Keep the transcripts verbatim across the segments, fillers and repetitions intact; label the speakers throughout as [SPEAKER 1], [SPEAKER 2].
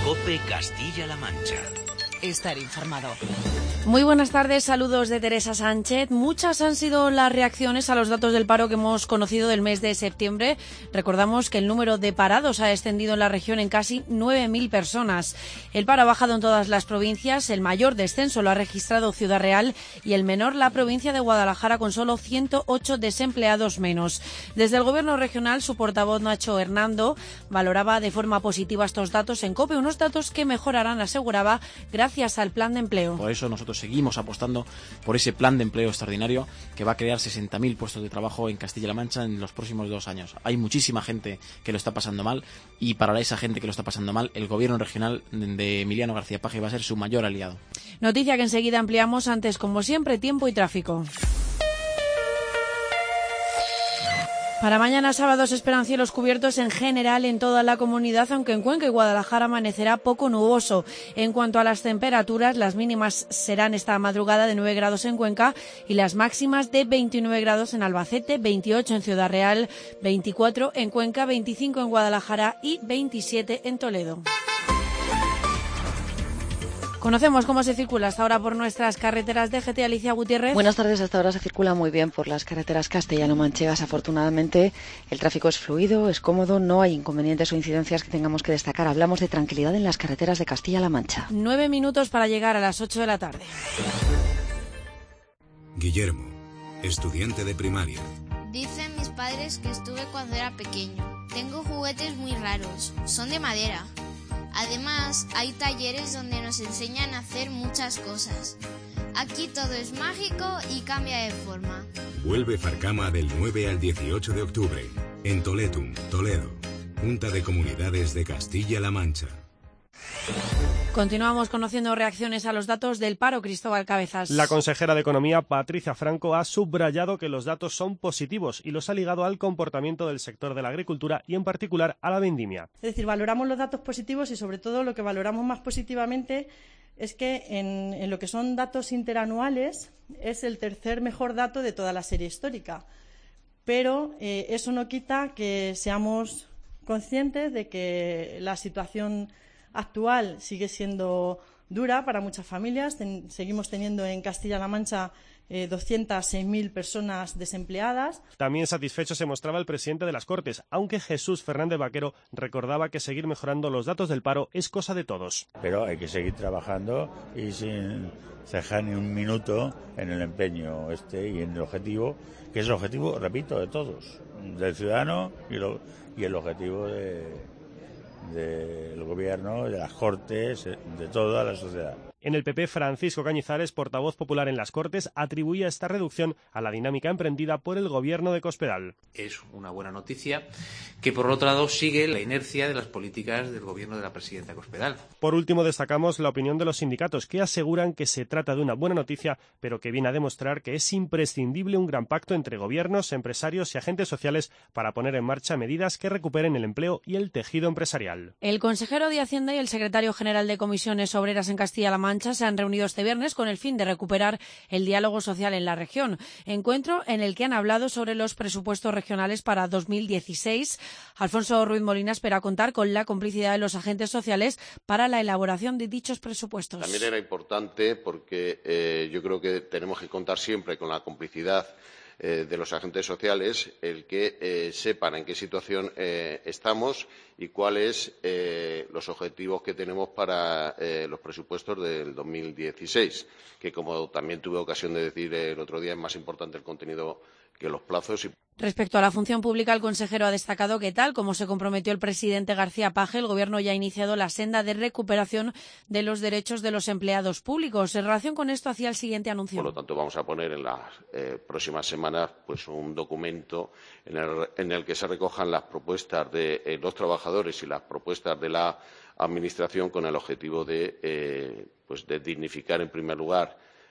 [SPEAKER 1] COPE Castilla-La Mancha.
[SPEAKER 2] Estar informado.
[SPEAKER 3] Muy buenas tardes, saludos de Teresa Sánchez. Muchas han sido las reacciones a los datos del paro que hemos conocido del mes de septiembre. Recordamos que el número de parados ha descendido en la región en casi nueve mil personas. El paro ha bajado en todas las provincias. El mayor descenso lo ha registrado Ciudad Real y el menor la provincia de Guadalajara, con solo ciento ocho desempleados menos. Desde el Gobierno regional, su portavoz Nacho Hernando valoraba de forma positiva estos datos en COPE, unos datos que mejorarán, aseguraba, gracias al plan de empleo.
[SPEAKER 4] Por eso nosotros seguimos apostando por ese plan de empleo extraordinario que va a crear sesenta mil puestos de trabajo en Castilla-La Mancha en los próximos dos años. Hay muchísima gente que lo está pasando mal y para esa gente que lo está pasando mal, el Gobierno regional de Emiliano García Paje va a ser su mayor aliado.
[SPEAKER 3] Noticia que enseguida ampliamos. Antes, como siempre, tiempo y tráfico. Para mañana sábado se esperan cielos cubiertos en general en toda la comunidad, aunque en Cuenca y Guadalajara amanecerá poco nuboso. En cuanto a las temperaturas, las mínimas serán esta madrugada de nueve grados en Cuenca y las máximas de veintinueve grados en Albacete, veintiocho en Ciudad Real, veinticuatro en Cuenca, veinticinco en Guadalajara y veintisiete en Toledo. Conocemos cómo se circula hasta ahora por nuestras carreteras de G T. Alicia Gutiérrez.
[SPEAKER 5] Buenas tardes. Hasta ahora se circula muy bien por las carreteras castellano-manchegas. Afortunadamente, el tráfico es fluido, es cómodo, no hay inconvenientes o incidencias que tengamos que destacar. Hablamos de tranquilidad en las carreteras de Castilla-La Mancha.
[SPEAKER 3] Nueve minutos para llegar a las ocho de la tarde.
[SPEAKER 6] Guillermo, estudiante de primaria.
[SPEAKER 7] Dicen mis padres que estuve cuando era pequeño. Tengo juguetes muy raros. Son de madera. Además, hay talleres donde nos enseñan a hacer muchas cosas. Aquí todo es mágico y cambia de forma.
[SPEAKER 6] Vuelve Farcama del nueve al dieciocho de octubre, en Toletum, Toledo, Junta de Comunidades de Castilla-La Mancha.
[SPEAKER 3] Continuamos conociendo reacciones a los datos del paro. Cristóbal Cabezas.
[SPEAKER 8] La consejera de Economía, Patricia Franco, ha subrayado que los datos son positivos y los ha ligado al comportamiento del sector de la agricultura y en particular a la vendimia.
[SPEAKER 9] Es decir, valoramos los datos positivos y sobre todo lo que valoramos más positivamente es que en, en lo que son datos interanuales es el tercer mejor dato de toda la serie histórica. Pero eh, eso no quita que seamos conscientes de que la situación actual sigue siendo dura para muchas familias. Ten, seguimos teniendo en Castilla-La Mancha eh, doscientas seis mil personas desempleadas.
[SPEAKER 8] También satisfecho se mostraba el presidente de las Cortes, aunque Jesús Fernández Vaquero recordaba que seguir mejorando los datos del paro es cosa de todos.
[SPEAKER 10] Pero hay que seguir trabajando y sin cejar ni un minuto en el empeño este y en el objetivo, que es el objetivo, repito, de todos, del ciudadano y, lo, y el objetivo de... del gobierno, de las Cortes, de toda la sociedad.
[SPEAKER 8] En el P P, Francisco Cañizares, portavoz popular en las Cortes, atribuía esta reducción a la dinámica emprendida por el gobierno de Cospedal.
[SPEAKER 11] Es una buena noticia que, por otro lado, sigue la inercia de las políticas del gobierno de la presidenta Cospedal.
[SPEAKER 8] Por último, destacamos la opinión de los sindicatos, que aseguran que se trata de una buena noticia, pero que viene a demostrar que es imprescindible un gran pacto entre gobiernos, empresarios y agentes sociales para poner en marcha medidas que recuperen el empleo y el tejido empresarial.
[SPEAKER 3] El consejero de Hacienda y el secretario general de Comisiones Obreras en Castilla-La Mancha se han reunido este viernes con el fin de recuperar el diálogo social en la región. Encuentro en el que han hablado sobre los presupuestos regionales para dos mil dieciséis. Alfonso Ruiz Molina espera contar con la complicidad de los agentes sociales para la elaboración de dichos presupuestos.
[SPEAKER 12] También era importante porque eh, yo creo que tenemos que contar siempre con la complicidad eh, de los agentes sociales, el que eh, sepan en qué situación eh, estamos y cuáles eh, los objetivos que tenemos para eh, los presupuestos del dos mil dieciséis, que, como también tuve ocasión de decir el otro día, es más importante el contenido que los plazos. Y...
[SPEAKER 3] Respecto a la función pública, el consejero ha destacado que, tal como se comprometió el presidente García Paje, el Gobierno ya ha iniciado la senda de recuperación de los derechos de los empleados públicos. En relación con esto, hacía el siguiente anuncio.
[SPEAKER 12] Por lo tanto, vamos a poner en las eh, próximas semanas pues, un documento en el, en el que se recojan las propuestas de eh, los trabajadores y las propuestas de la Administración con el objetivo de, eh, pues, de dignificar, en primer lugar,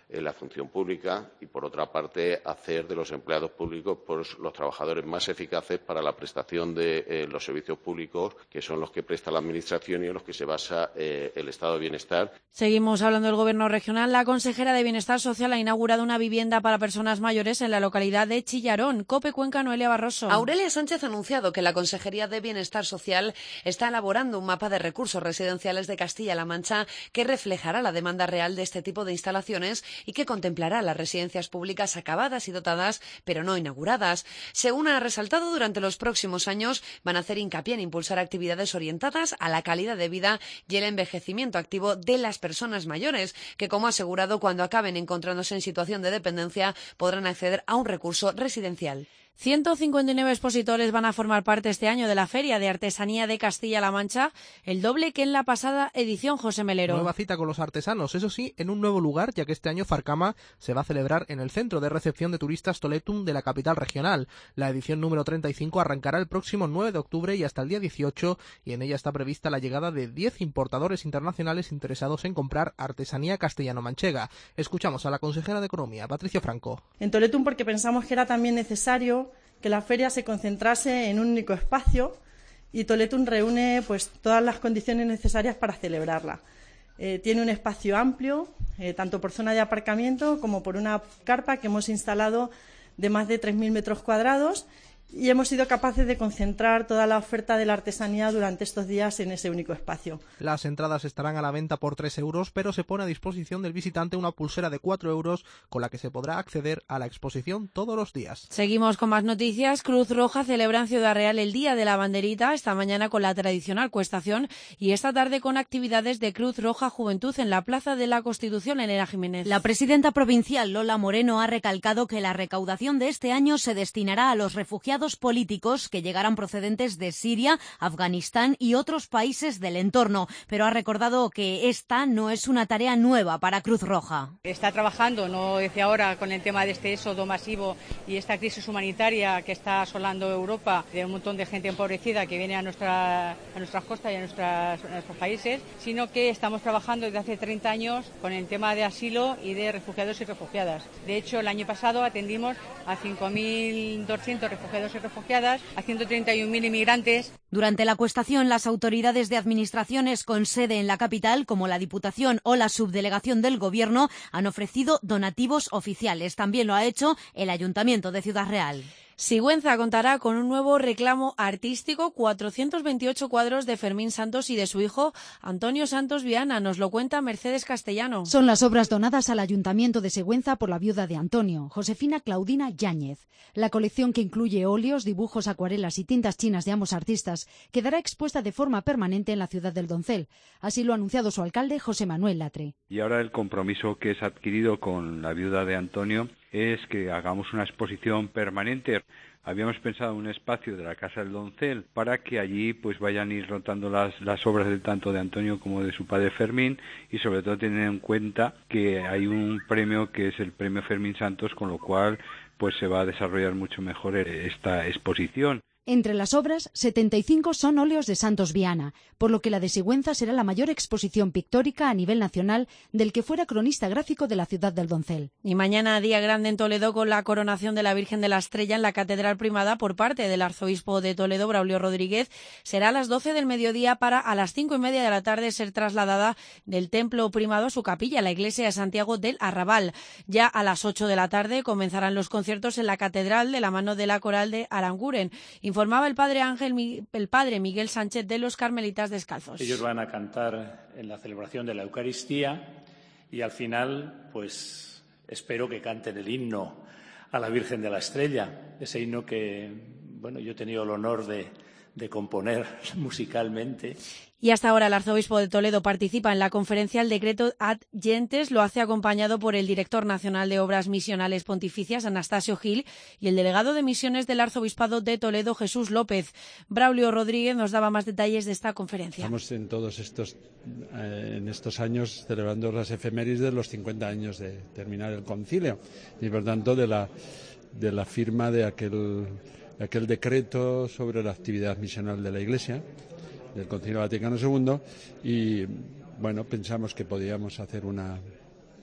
[SPEAKER 12] en la función pública y, por otra parte, hacer de los empleados públicos pues, los trabajadores más eficaces para la prestación de eh, los servicios públicos, que son los que presta la Administración y en los que se basa eh, el Estado de Bienestar.
[SPEAKER 3] Seguimos hablando del Gobierno regional. La consejera de Bienestar Social ha inaugurado una vivienda para personas mayores en la localidad de Chillarón. COPE Cuenca, Noelia Barroso.
[SPEAKER 13] Aurelia Sánchez ha anunciado que la Consejería de Bienestar Social está elaborando un mapa de recursos residenciales de Castilla-La Mancha que reflejará la demanda real de este tipo de instalaciones y que contemplará las residencias públicas acabadas y dotadas, pero no inauguradas. Según ha resaltado, durante los próximos años van a hacer hincapié en impulsar actividades orientadas a la calidad de vida y el envejecimiento activo de las personas mayores, que, como ha asegurado, cuando acaben encontrándose en situación de dependencia podrán acceder a un recurso residencial.
[SPEAKER 3] ciento cincuenta y nueve expositores van a formar parte este año de la Feria de Artesanía de Castilla-La Mancha, el doble que en la pasada edición. José Melero.
[SPEAKER 14] Nueva cita con los artesanos, eso sí, en un nuevo lugar, ya que este año Farcama se va a celebrar en el Centro de Recepción de Turistas Toletum de la capital regional. La edición número treinta y cinco arrancará el próximo nueve de octubre y hasta el día dieciocho, y en ella está prevista la llegada de diez importadores internacionales interesados en comprar artesanía castellano-manchega. Escuchamos a la consejera de Economía, Patricia Franco.
[SPEAKER 9] En Toletum, porque pensamos que era también necesario que la feria se concentrase en un único espacio, y Toletum reúne pues todas las condiciones necesarias para celebrarla. Eh, tiene un espacio amplio, eh, tanto por zona de aparcamiento como por una carpa que hemos instalado de más de tres mil metros cuadrados, y hemos sido capaces de concentrar toda la oferta de la artesanía durante estos días en ese único espacio.
[SPEAKER 14] Las entradas estarán a la venta por tres euros, pero se pone a disposición del visitante una pulsera de cuatro euros con la que se podrá acceder a la exposición todos los días.
[SPEAKER 3] Seguimos con más noticias. Cruz Roja celebra en Ciudad Real el Día de la Banderita, esta mañana con la tradicional cuestación y esta tarde con actividades de Cruz Roja Juventud en la Plaza de la Constitución. Elena Jiménez.
[SPEAKER 15] La presidenta provincial Lola Moreno ha recalcado que la recaudación de este año se destinará a los refugiados políticos que llegarán procedentes de Siria, Afganistán y otros países del entorno, pero ha recordado que esta no es una tarea nueva para Cruz Roja.
[SPEAKER 16] Está trabajando, no desde ahora, con el tema de este éxodo masivo y esta crisis humanitaria que está asolando Europa, de un montón de gente empobrecida que viene a, nuestra, a nuestras costas y a, nuestras, a nuestros países, sino que estamos trabajando desde hace treinta años con el tema de asilo y de refugiados y refugiadas. De hecho, el año pasado atendimos a cinco mil doscientos refugiados y refugiadas, a ciento treinta y un mil inmigrantes.
[SPEAKER 15] Durante la cuestación, las autoridades de administraciones con sede en la capital, como la Diputación o la Subdelegación del Gobierno, han ofrecido donativos oficiales. También lo ha hecho el Ayuntamiento de Ciudad Real.
[SPEAKER 3] Sigüenza contará con un nuevo reclamo artístico, cuatrocientos veintiocho cuadros de Fermín Santos y de su hijo Antonio Santos Viana. Nos lo cuenta Mercedes Castellano.
[SPEAKER 17] Son las obras donadas al Ayuntamiento de Sigüenza por la viuda de Antonio, Josefina Claudina Yáñez. La colección, que incluye óleos, dibujos, acuarelas y tintas chinas de ambos artistas, quedará expuesta de forma permanente en la ciudad del Doncel. Así lo ha anunciado su alcalde, José Manuel Latre.
[SPEAKER 18] Y ahora el compromiso que es adquirido con la viuda de Antonio es que hagamos una exposición permanente. Habíamos pensado en un espacio de la Casa del Doncel para que allí pues vayan a ir rotando las, las obras de tanto de Antonio como de su padre Fermín, y sobre todo tener en cuenta que hay un premio que es el premio Fermín Santos, con lo cual pues se va a desarrollar mucho mejor esta exposición.
[SPEAKER 17] Entre las obras, setenta y cinco son óleos de Santos Viana, por lo que la de Sigüenza será la mayor exposición pictórica a nivel nacional del que fuera cronista gráfico de la ciudad del Doncel.
[SPEAKER 3] Y mañana día grande en Toledo, con la coronación de la Virgen de la Estrella en la Catedral Primada por parte del arzobispo de Toledo, Braulio Rodríguez. Será a las doce del mediodía para a las cinco y media de la tarde ser trasladada del templo primado a su capilla, la iglesia de Santiago del Arrabal. Ya a las ocho de la tarde comenzarán los conciertos en la Catedral de la mano de la coral de Aranguren. Informaba el padre Ángel, el padre Miguel Sánchez de los Carmelitas Descalzos.
[SPEAKER 19] Ellos van a cantar en la celebración de la Eucaristía y al final, pues espero que canten el himno a la Virgen de la Estrella, ese himno que, bueno, yo he tenido el honor de, de componer musicalmente.
[SPEAKER 3] Y hasta ahora el arzobispo de Toledo participa en la conferencia El Decreto Ad Gentes. Lo hace acompañado por el director nacional de Obras Misionales Pontificias, Anastasio Gil, y el delegado de misiones del arzobispado de Toledo, Jesús López. Braulio Rodríguez nos daba más detalles de esta conferencia.
[SPEAKER 20] Estamos en todos estos, eh, en estos años celebrando las efemérides de los cincuenta años de terminar el concilio y, por tanto, de la, de la firma de aquel, de aquel decreto sobre la actividad misional de la Iglesia, del Concilio Vaticano segundo, y bueno, pensamos que podíamos hacer una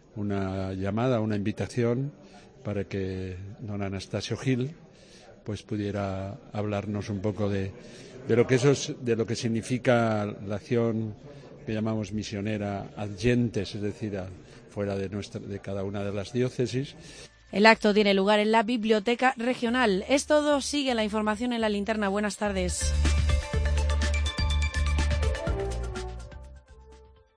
[SPEAKER 20] una llamada, una invitación para que don Anastasio Gil pues pudiera hablarnos un poco de, de lo que eso es, de lo que significa la acción que llamamos misionera adyentes, es decir, a, fuera de nuestra, de cada una de las diócesis.
[SPEAKER 3] El acto tiene lugar en la Biblioteca Regional. Es todo. Sigue la información en la linterna. Buenas tardes.